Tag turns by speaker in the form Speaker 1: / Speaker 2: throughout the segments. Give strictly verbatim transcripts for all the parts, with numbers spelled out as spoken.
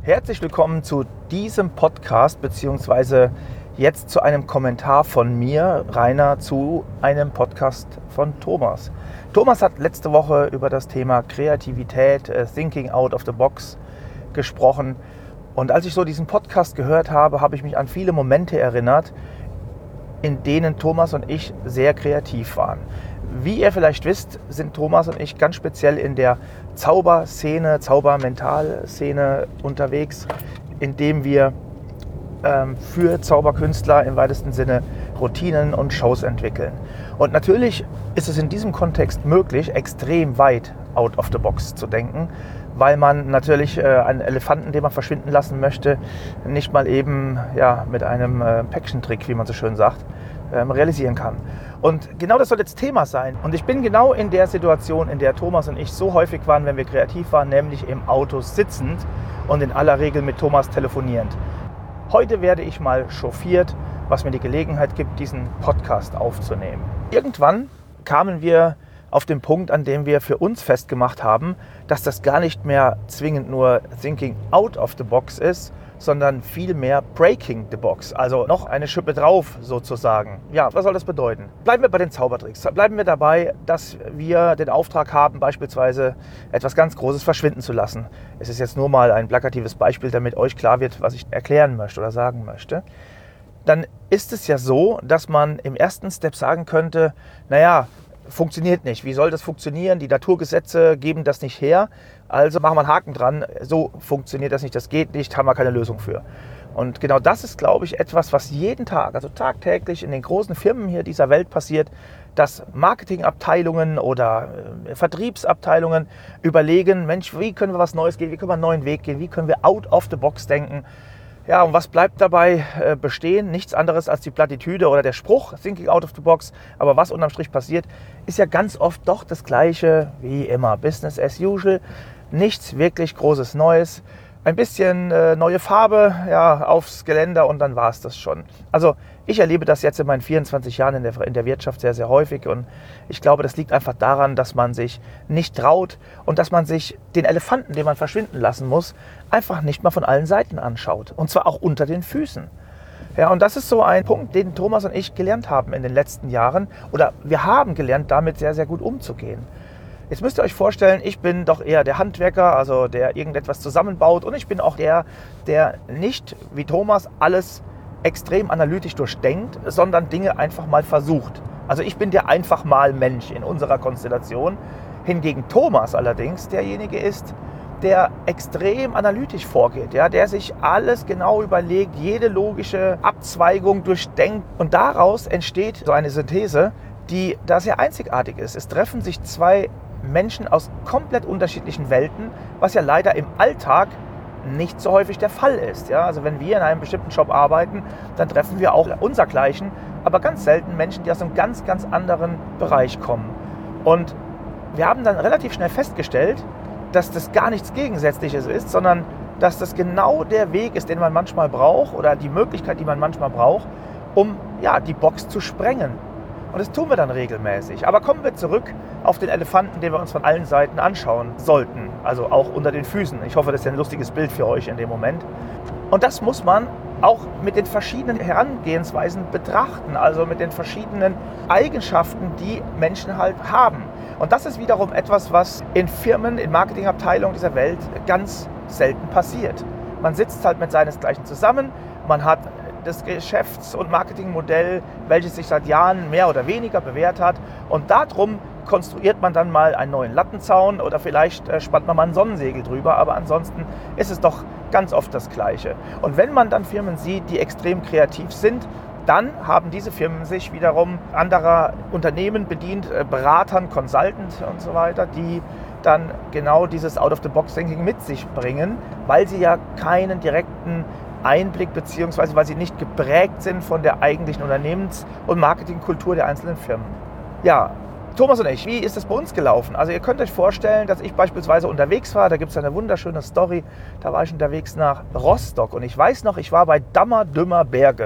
Speaker 1: Herzlich willkommen zu diesem Podcast, beziehungsweise jetzt zu einem Kommentar von mir, Rainer, zu einem Podcast von Thomas. Thomas hat letzte Woche über das Thema Kreativität, Thinking out of the box gesprochen. Und als ich so diesen Podcast gehört habe, habe ich mich an viele Momente erinnert, in denen Thomas und ich sehr kreativ waren. Wie ihr vielleicht wisst, sind Thomas und ich ganz speziell in der Zauberszene, Zaubermentalszene unterwegs, indem wir ähm, für Zauberkünstler im weitesten Sinne Routinen und Shows entwickeln. Und natürlich ist es in diesem Kontext möglich, extrem weit out of the box zu denken, weil man natürlich äh, einen Elefanten, den man verschwinden lassen möchte, nicht mal eben ja, mit einem äh, Päckchentrick, wie man so schön sagt, ähm, realisieren kann. Und genau das soll jetzt Thema sein. Und ich bin genau in der Situation, in der Thomas und ich so häufig waren, wenn wir kreativ waren, nämlich im Auto sitzend und in aller Regel mit Thomas telefonierend. Heute werde ich mal chauffiert, was mir die Gelegenheit gibt, diesen Podcast aufzunehmen. Irgendwann kamen wir auf den Punkt, an dem wir für uns festgemacht haben, dass das gar nicht mehr zwingend nur Thinking out of the box ist, sondern vielmehr Breaking the Box, also noch eine Schippe drauf sozusagen. Ja, was soll das bedeuten? Bleiben wir bei den Zaubertricks. Bleiben wir dabei, dass wir den Auftrag haben, beispielsweise etwas ganz Großes verschwinden zu lassen. Es ist jetzt nur mal ein plakatives Beispiel, damit euch klar wird, was ich erklären möchte oder sagen möchte. Dann ist es ja so, dass man im ersten Step sagen könnte, naja, funktioniert nicht. Wie soll das funktionieren? Die Naturgesetze geben das nicht her. Also machen wir einen Haken dran. So funktioniert das nicht, das geht nicht, haben wir keine Lösung für. Und genau das ist, glaube ich, etwas, was jeden Tag, also tagtäglich in den großen Firmen hier dieser Welt passiert, dass Marketingabteilungen oder äh, Vertriebsabteilungen überlegen, Mensch, wie können wir was Neues gehen, wie können wir einen neuen Weg gehen, wie können wir out of the box denken. Ja, und was bleibt dabei äh, bestehen? Nichts anderes als die Plattitüde oder der Spruch, Thinking out of the box. Aber was unterm Strich passiert, ist ja ganz oft doch das Gleiche wie immer. Business as usual, nichts wirklich Großes Neues. Ein bisschen äh, neue Farbe ja, aufs Geländer und dann war es das schon. Also ich erlebe das jetzt in meinen vierundzwanzig Jahren in der, in der Wirtschaft sehr, sehr häufig und ich glaube, das liegt einfach daran, dass man sich nicht traut und dass man sich den Elefanten, den man verschwinden lassen muss, einfach nicht mal von allen Seiten anschaut und zwar auch unter den Füßen. Ja, und das ist so ein Punkt, den Thomas und ich gelernt haben in den letzten Jahren oder wir haben gelernt, damit sehr, sehr gut umzugehen. Jetzt müsst ihr euch vorstellen, ich bin doch eher der Handwerker, also der irgendetwas zusammenbaut und ich bin auch der, der nicht wie Thomas alles extrem analytisch durchdenkt, sondern Dinge einfach mal versucht. Also ich bin der einfach mal Mensch in unserer Konstellation. Hingegen Thomas allerdings derjenige ist, der extrem analytisch vorgeht, ja, der sich alles genau überlegt, jede logische Abzweigung durchdenkt und daraus entsteht so eine Synthese, die da sehr einzigartig ist. Es treffen sich zwei Menschen aus komplett unterschiedlichen Welten, was ja leider im Alltag nicht so häufig der Fall ist. Ja? Also wenn wir in einem bestimmten Job arbeiten, dann treffen wir auch unsergleichen, aber ganz selten Menschen, die aus einem ganz, ganz anderen Bereich kommen. Und wir haben dann relativ schnell festgestellt, dass das gar nichts Gegensätzliches ist, sondern dass das genau der Weg ist, den man manchmal braucht oder die Möglichkeit, die man manchmal braucht, um ja, die Box zu sprengen. Und das tun wir dann regelmäßig. Aber kommen wir zurück auf den Elefanten, den wir uns von allen Seiten anschauen sollten. Also auch unter den Füßen. Ich hoffe, das ist ein lustiges Bild für euch in dem Moment. Und das muss man auch mit den verschiedenen Herangehensweisen betrachten. Also mit den verschiedenen Eigenschaften, die Menschen halt haben. Und das ist wiederum etwas, was in Firmen, in Marketingabteilungen dieser Welt ganz selten passiert. Man sitzt halt mit seinesgleichen zusammen. Man hat das Geschäfts- und Marketingmodell, welches sich seit Jahren mehr oder weniger bewährt hat. Und darum konstruiert man dann mal einen neuen Lattenzaun oder vielleicht spannt man mal ein Sonnensegel drüber. Aber ansonsten ist es doch ganz oft das Gleiche. Und wenn man dann Firmen sieht, die extrem kreativ sind, dann haben diese Firmen sich wiederum anderer Unternehmen bedient, Beratern, Consultants und so weiter, die dann genau dieses Out-of-the-Box-Thinking mit sich bringen, weil sie ja keinen direkten Einblick beziehungsweise weil sie nicht geprägt sind von der eigentlichen Unternehmens- und Marketingkultur der einzelnen Firmen. Ja, Thomas und ich, wie ist das bei uns gelaufen? Also ihr könnt euch vorstellen, dass ich beispielsweise unterwegs war, da gibt es eine wunderschöne Story, da war ich unterwegs nach Rostock und ich weiß noch, ich war bei Dammer Dümmer Berge.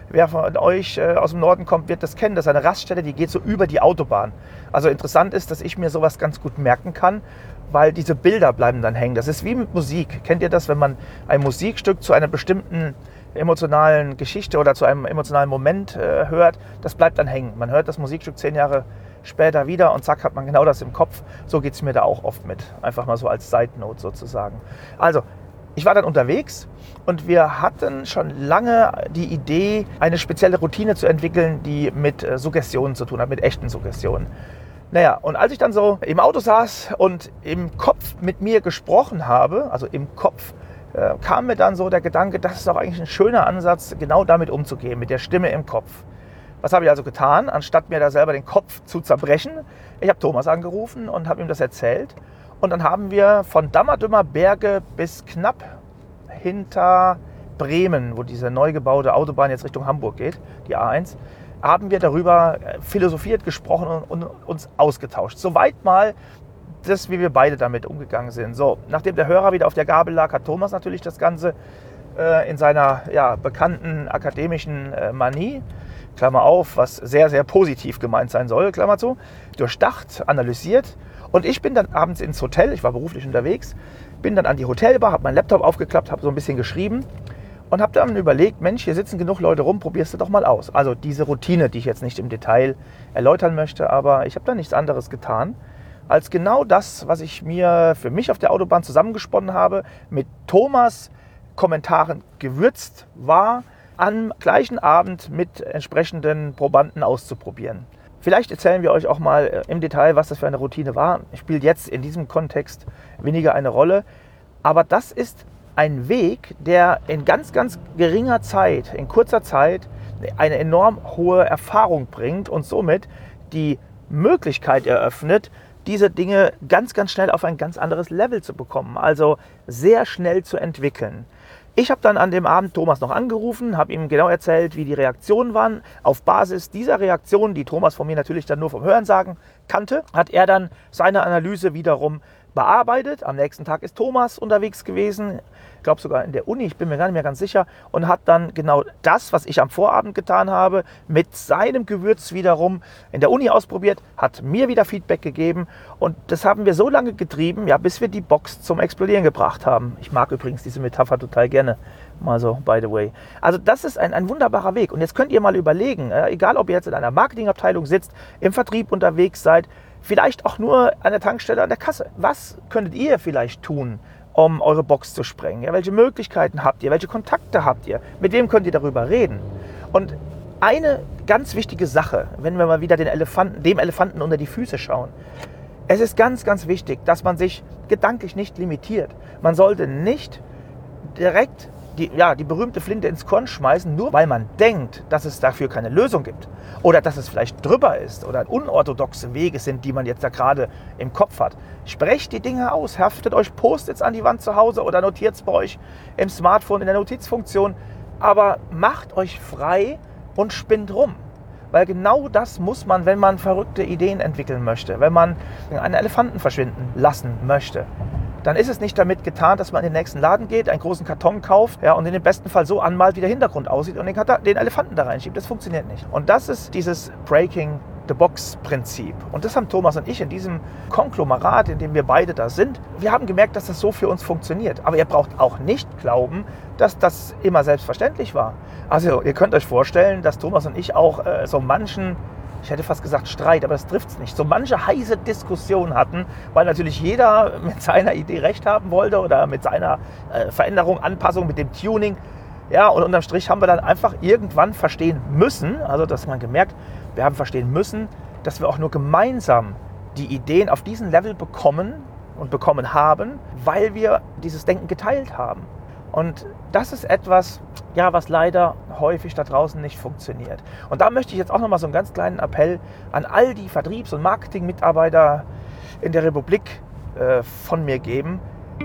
Speaker 1: Wer von euch äh, aus dem Norden kommt, wird das kennen. Das ist eine Raststätte, die geht so über die Autobahn. Also interessant ist, dass ich mir sowas ganz gut merken kann, weil diese Bilder bleiben dann hängen. Das ist wie mit Musik. Kennt ihr das, wenn man ein Musikstück zu einer bestimmten emotionalen Geschichte oder zu einem emotionalen Moment äh, hört? Das bleibt dann hängen. Man hört das Musikstück zehn Jahre später wieder und zack, hat man genau das im Kopf. So geht es mir da auch oft mit. Einfach mal so als Side Note sozusagen. Also, ich war dann unterwegs und wir hatten schon lange die Idee, eine spezielle Routine zu entwickeln, die mit äh, Suggestionen zu tun hat, mit echten Suggestionen. Naja, und als ich dann so im Auto saß und im Kopf mit mir gesprochen habe, also im Kopf, äh, kam mir dann so der Gedanke, das ist doch eigentlich ein schöner Ansatz, genau damit umzugehen, mit der Stimme im Kopf. Was habe ich also getan? Anstatt mir da selber den Kopf zu zerbrechen, ich habe Thomas angerufen und habe ihm das erzählt. Und dann haben wir von Dammerdümmer Berge bis knapp hinter Bremen, wo diese neu gebaute Autobahn jetzt Richtung Hamburg geht, die A eins, haben wir darüber philosophiert, gesprochen und uns ausgetauscht. Soweit mal das, wie wir beide damit umgegangen sind. So, nachdem der Hörer wieder auf der Gabel lag, hat Thomas natürlich das Ganze äh, in seiner ja, bekannten akademischen äh, Manie, Klammer auf, was sehr, sehr positiv gemeint sein soll, Klammer zu, durchdacht, analysiert. Und ich bin dann abends ins Hotel, ich war beruflich unterwegs, bin dann an die Hotelbar, habe meinen Laptop aufgeklappt, habe so ein bisschen geschrieben und habe dann überlegt, Mensch, hier sitzen genug Leute rum, probierst du doch mal aus. Also diese Routine, die ich jetzt nicht im Detail erläutern möchte, aber ich habe da nichts anderes getan, als genau das, was ich mir für mich auf der Autobahn zusammengesponnen habe, mit Thomas Kommentaren gewürzt war, am gleichen Abend mit entsprechenden Probanden auszuprobieren. Vielleicht erzählen wir euch auch mal im Detail, was das für eine Routine war. Spielt jetzt in diesem Kontext weniger eine Rolle. Aber das ist ein Weg, der in ganz, ganz geringer Zeit, in kurzer Zeit, eine enorm hohe Erfahrung bringt und somit die Möglichkeit eröffnet, diese Dinge ganz, ganz schnell auf ein ganz anderes Level zu bekommen. Also sehr schnell zu entwickeln. Ich habe dann an dem Abend Thomas noch angerufen, habe ihm genau erzählt, wie die Reaktionen waren. Auf Basis dieser Reaktionen, die Thomas von mir natürlich dann nur vom Hörensagen kannte, hat er dann seine Analyse wiederum bearbeitet. Am nächsten Tag ist Thomas unterwegs gewesen, ich glaube sogar in der Uni, ich bin mir gar nicht mehr ganz sicher, und hat dann genau das, was ich am Vorabend getan habe, mit seinem Gewürz wiederum in der Uni ausprobiert, hat mir wieder Feedback gegeben und das haben wir so lange getrieben, ja, bis wir die Box zum Explodieren gebracht haben. Ich mag übrigens diese Metapher total gerne, mal so by the way. Also das ist ein, ein wunderbarer Weg und jetzt könnt ihr mal überlegen, äh, egal ob ihr jetzt in einer Marketingabteilung sitzt, im Vertrieb unterwegs seid, vielleicht auch nur an der Tankstelle, an der Kasse. Was könntet ihr vielleicht tun, um eure Box zu sprengen? Ja, welche Möglichkeiten habt ihr? Welche Kontakte habt ihr? Mit wem könnt ihr darüber reden? Und eine ganz wichtige Sache, wenn wir mal wieder den Elefanten, dem Elefanten unter die Füße schauen. Es ist ganz, ganz wichtig, dass man sich gedanklich nicht limitiert. Man sollte nicht direkt die, ja, die berühmte Flinte ins Korn schmeißen, nur weil man denkt, dass es dafür keine Lösung gibt. Oder dass es vielleicht drüber ist oder unorthodoxe Wege sind, die man jetzt da gerade im Kopf hat. Sprecht die Dinge aus, heftet euch Post-its an die Wand zu Hause oder notiert es bei euch im Smartphone in der Notizfunktion. Aber macht euch frei und spinnt rum. Weil genau das muss man, wenn man verrückte Ideen entwickeln möchte, wenn man einen Elefanten verschwinden lassen möchte. Dann ist es nicht damit getan, dass man in den nächsten Laden geht, einen großen Karton kauft, ja, und in dem besten Fall so anmalt, wie der Hintergrund aussieht und den, Karton, den Elefanten da reinschiebt. Das funktioniert nicht. Und das ist dieses Breaking the Box-Prinzip. Und das haben Thomas und ich in diesem Konglomerat, in dem wir beide da sind, wir haben gemerkt, dass das so für uns funktioniert. Aber ihr braucht auch nicht glauben, dass das immer selbstverständlich war. Also ihr könnt euch vorstellen, dass Thomas und ich auch äh, so manchen, ich hätte fast gesagt Streit, aber das trifft es nicht, so manche heiße Diskussion hatten, weil natürlich jeder mit seiner Idee recht haben wollte oder mit seiner äh, Veränderung, Anpassung, mit dem Tuning. Ja, und unterm Strich haben wir dann einfach irgendwann verstehen müssen, also dass man gemerkt, wir haben verstehen müssen, dass wir auch nur gemeinsam die Ideen auf diesen Level bekommen und bekommen haben, weil wir dieses Denken geteilt haben. Und das ist etwas, ja, was leider häufig da draußen nicht funktioniert. Und da möchte ich jetzt auch nochmal so einen ganz kleinen Appell an all die Vertriebs- und Marketingmitarbeiter in der Republik äh, von mir geben.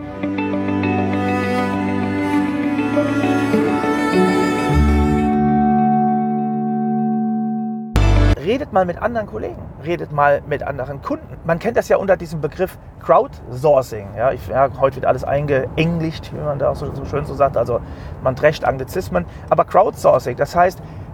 Speaker 1: Redet mal mit anderen Kollegen, redet mal mit anderen Kunden. Man kennt das ja unter diesem Begriff Crowdsourcing. Ja, ich, ja, heute wird alles eingeenglischt, wie man da auch so, so schön so sagt. Also man drescht Anglizismen. Aber Crowdsourcing, das heißt,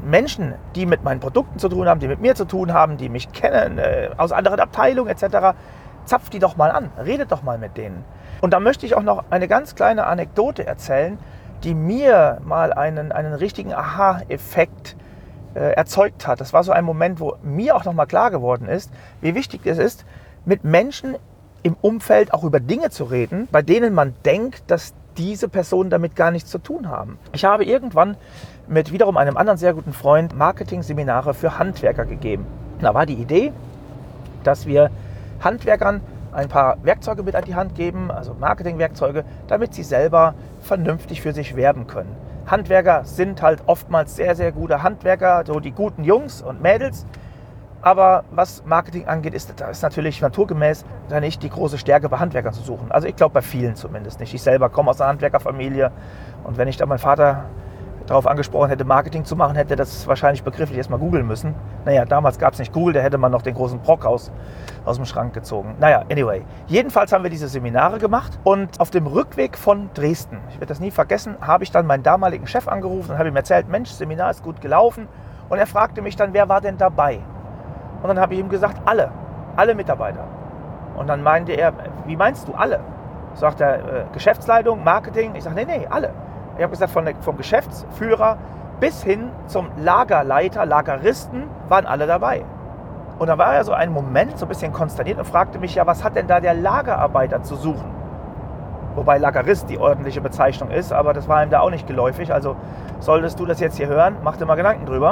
Speaker 1: Menschen, die mit meinen Produkten zu tun haben, die mit mir zu tun haben, die mich kennen, äh, aus anderen Abteilungen et cetera, zapft die doch mal an, redet doch mal mit denen. Und da möchte ich auch noch eine ganz kleine Anekdote erzählen, die mir mal einen, einen richtigen Aha-Effekt äh, erzeugt hat. Das war so ein Moment, wo mir auch nochmal klar geworden ist, wie wichtig es ist, mit Menschen im Umfeld auch über Dinge zu reden, bei denen man denkt, dass diese Personen damit gar nichts zu tun haben. Ich habe irgendwann mit wiederum einem anderen sehr guten Freund Marketing-Seminare für Handwerker gegeben. Da war die Idee, dass wir Handwerkern ein paar Werkzeuge mit an die Hand geben, also Marketingwerkzeuge, damit sie selber vernünftig für sich werben können. Handwerker sind halt oftmals sehr, sehr gute Handwerker, so die guten Jungs und Mädels. Aber was Marketing angeht, ist das natürlich naturgemäß da nicht die große Stärke bei Handwerkern zu suchen. Also ich glaube bei vielen zumindest nicht. Ich selber komme aus einer Handwerkerfamilie und wenn ich da meinen Vater darauf angesprochen hätte, Marketing zu machen, hätte das wahrscheinlich begrifflich erstmal googeln müssen. Naja, damals gab es nicht Google, da hätte man noch den großen Brock aus, aus dem Schrank gezogen. Naja, anyway. Jedenfalls haben wir diese Seminare gemacht und auf dem Rückweg von Dresden, ich werde das nie vergessen, habe ich dann meinen damaligen Chef angerufen und habe ihm erzählt, Mensch, das Seminar ist gut gelaufen. Und er fragte mich dann, wer war denn dabei? Und dann habe ich ihm gesagt, alle, alle Mitarbeiter. Und dann meinte er, wie meinst du alle? Sagt er, äh, Geschäftsleitung, Marketing? Ich sage, nee, nee, alle. Ich habe gesagt, von der, vom Geschäftsführer bis hin zum Lagerleiter, Lageristen waren alle dabei. Und dann war er so ein Moment so ein bisschen konsterniert und fragte mich, ja, was hat denn da der Lagerarbeiter zu suchen? Wobei Lagerist die ordentliche Bezeichnung ist, aber das war ihm da auch nicht geläufig. Also solltest du das jetzt hier hören, mach dir mal Gedanken drüber.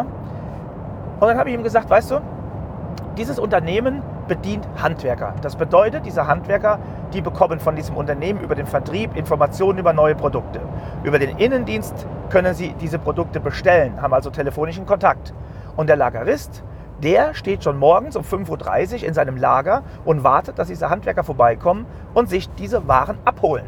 Speaker 1: Und dann habe ich ihm gesagt, weißt du, dieses Unternehmen bedient Handwerker. Das bedeutet, diese Handwerker, die bekommen von diesem Unternehmen über den Vertrieb Informationen über neue Produkte. Über den Innendienst können sie diese Produkte bestellen, haben also telefonischen Kontakt. Und der Lagerist, der steht schon morgens um fünf Uhr dreißig in seinem Lager und wartet, dass diese Handwerker vorbeikommen und sich diese Waren abholen.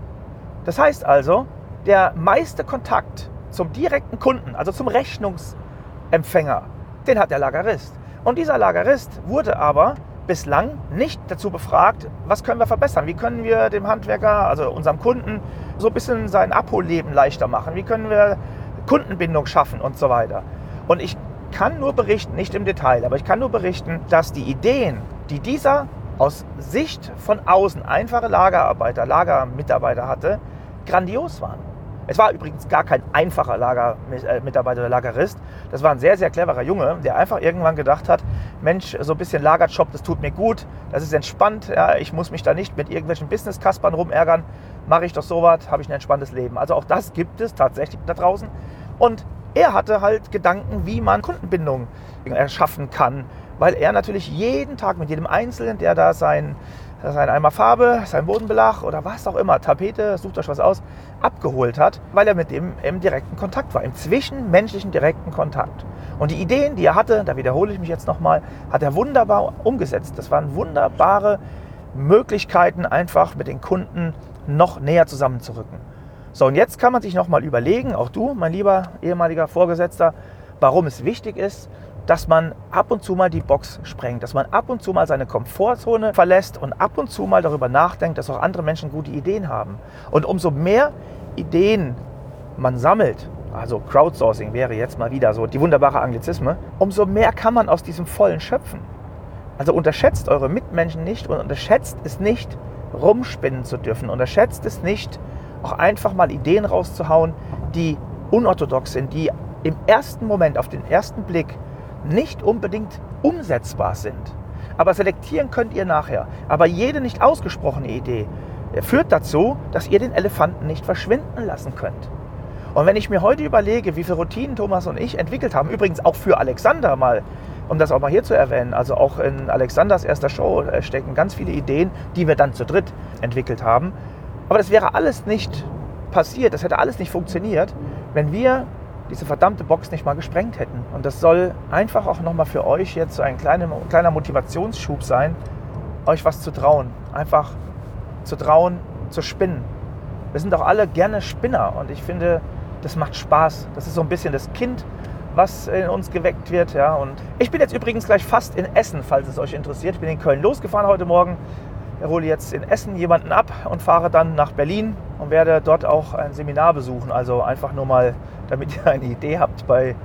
Speaker 1: Das heißt also, der meiste Kontakt zum direkten Kunden, also zum Rechnungsempfänger, den hat der Lagerist. Und dieser Lagerist wurde aber bislang nicht dazu befragt, was können wir verbessern? Wie können wir dem Handwerker, also unserem Kunden, so ein bisschen sein Abholleben leichter machen? Wie können wir Kundenbindung schaffen und so weiter? Und ich kann nur berichten, nicht im Detail, aber ich kann nur berichten, dass die Ideen, die dieser aus Sicht von außen einfache Lagerarbeiter, Lagermitarbeiter hatte, grandios waren. Es war übrigens gar kein einfacher Lagermitarbeiter oder Lagerist. Das war ein sehr, sehr cleverer Junge, der einfach irgendwann gedacht hat, Mensch, so ein bisschen Lagerjob, das tut mir gut, das ist entspannt, ja, ich muss mich da nicht mit irgendwelchen Business-Kaspern rumärgern, mache ich doch sowas, habe ich ein entspanntes Leben. Also auch das gibt es tatsächlich da draußen. Und er hatte halt Gedanken, wie man Kundenbindung erschaffen kann, weil er natürlich jeden Tag mit jedem Einzelnen, der da sein sein Eimer Farbe, sein Bodenbelag oder was auch immer, Tapete, sucht euch was aus, abgeholt hat, weil er mit dem im direkten Kontakt war, im zwischenmenschlichen direkten Kontakt. Und die Ideen, die er hatte, da wiederhole ich mich jetzt nochmal, hat er wunderbar umgesetzt. Das waren wunderbare Möglichkeiten, einfach mit den Kunden noch näher zusammenzurücken. So, und jetzt kann man sich nochmal überlegen, auch du, mein lieber ehemaliger Vorgesetzter, warum es wichtig ist, dass man ab und zu mal die Box sprengt, dass man ab und zu mal seine Komfortzone verlässt und ab und zu mal darüber nachdenkt, dass auch andere Menschen gute Ideen haben. Und umso mehr Ideen man sammelt, also Crowdsourcing wäre jetzt mal wieder so die wunderbare Anglizisme, umso mehr kann man aus diesem Vollen schöpfen. Also unterschätzt eure Mitmenschen nicht und unterschätzt es nicht, rumspinnen zu dürfen. Unterschätzt es nicht, auch einfach mal Ideen rauszuhauen, die unorthodox sind, die im ersten Moment, auf den ersten Blick nicht unbedingt umsetzbar sind. Aber selektieren könnt ihr nachher. Aber jede nicht ausgesprochene Idee führt dazu, dass ihr den Elefanten nicht verschwinden lassen könnt. Und wenn ich mir heute überlege, wie viele Routinen Thomas und ich entwickelt haben, übrigens auch für Alexander mal, um das auch mal hier zu erwähnen, also auch in Alexanders erster Show stecken ganz viele Ideen, die wir dann zu dritt entwickelt haben. Aber das wäre alles nicht passiert, das hätte alles nicht funktioniert, wenn wir diese verdammte Box nicht mal gesprengt hätten. Und das soll einfach auch nochmal für euch jetzt so ein kleiner, kleiner Motivationsschub sein, euch was zu trauen. Einfach zu trauen, zu spinnen. Wir sind doch alle gerne Spinner und ich finde, das macht Spaß. Das ist so ein bisschen das Kind, was in uns geweckt wird. Ja. Und ich bin jetzt übrigens gleich fast in Essen, falls es euch interessiert. Ich bin in Köln losgefahren heute Morgen. Ich hole jetzt in Essen jemanden ab und fahre dann nach Berlin und werde dort auch ein Seminar besuchen. Also einfach nur mal, damit ihr eine Idee habt, bei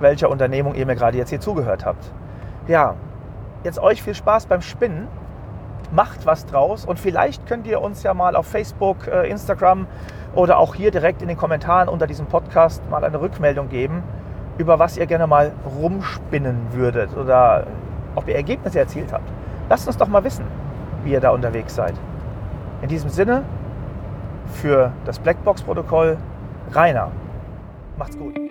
Speaker 1: welcher Unternehmung ihr mir gerade jetzt hier zugehört habt. Ja, jetzt euch viel Spaß beim Spinnen. Macht was draus und vielleicht könnt ihr uns ja mal auf Facebook, äh, Instagram oder auch hier direkt in den Kommentaren unter diesem Podcast mal eine Rückmeldung geben, über was ihr gerne mal rumspinnen würdet oder ob ihr Ergebnisse erzielt habt. Lasst uns doch mal wissen, wie ihr da unterwegs seid. In diesem Sinne, für das Blackbox-Protokoll, Rainer. Macht's gut.